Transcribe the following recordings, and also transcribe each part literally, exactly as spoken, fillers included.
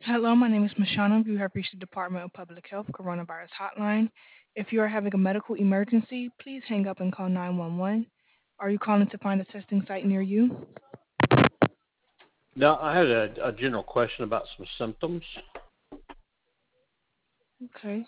Hello, my name is Mashana. You have reached the Department of Public Health Coronavirus Hotline. If you are having a medical emergency, please hang up and call nine one one. Are you calling to find a testing site near you? Now, I had a, a general question about some symptoms. Okay.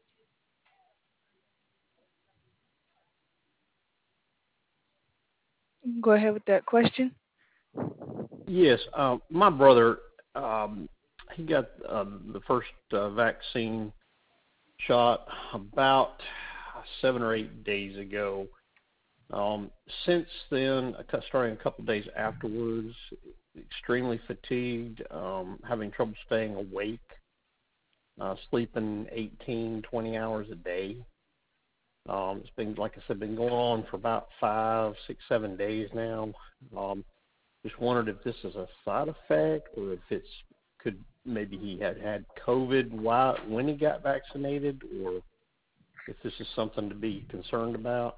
Go ahead with that question. Yes, um, my brother, um, he got um, the first uh, vaccine shot about seven or eight days ago. Um, since then, I cut- starting a couple of days afterwards, extremely fatigued, um, having trouble staying awake, uh, sleeping eighteen, twenty hours a day. Um, it's been, like I said, been going on for about five, six, seven days now. Um, just wondered if this is a side effect or if it's could maybe he had had COVID while when he got vaccinated, or if this is something to be concerned about.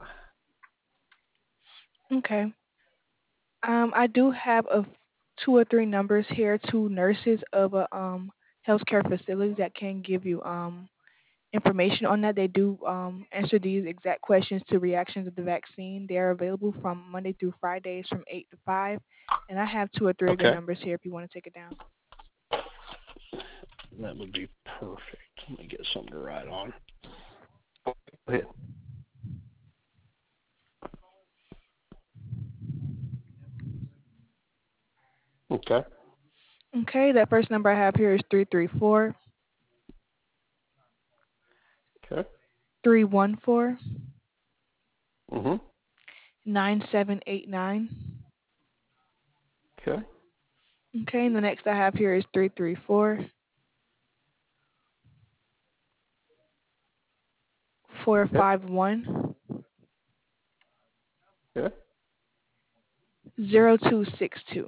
Okay. Um, I do have a two or three numbers here, two nurses of a um healthcare facility that can give you um information on that. They do um, answer these exact questions to reactions of the vaccine. They are available from Monday through Fridays from eight to five. And I have two or three of their Okay, numbers here if you want to take it down. that would be perfect. Let me get something to write on. Go ahead. Okay. Okay, that first number I have here is three three four, Okay. three one four, Mhm. nine seven eight nine. Okay. Okay, and the next I have here is three three four, four Okay. five one, Okay. zero two six two.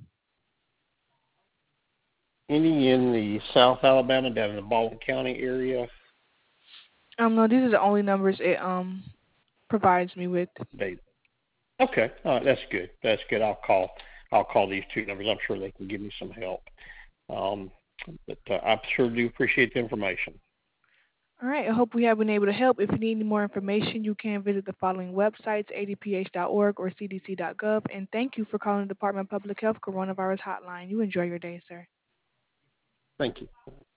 Any in the South Alabama, down in the Baldwin County area? Um, no, these are the only numbers it um provides me with. They. Okay. All right. That's good. That's good. I'll call. I'll call these two numbers. I'm sure they can give me some help. Um, but uh, I sure do appreciate the information. All right. I hope we have been able to help. If you need any more information, you can visit the following websites, a d p h dot org or c d c dot gov. And thank you for calling the Department of Public Health Coronavirus Hotline. You enjoy your day, sir. Thank you.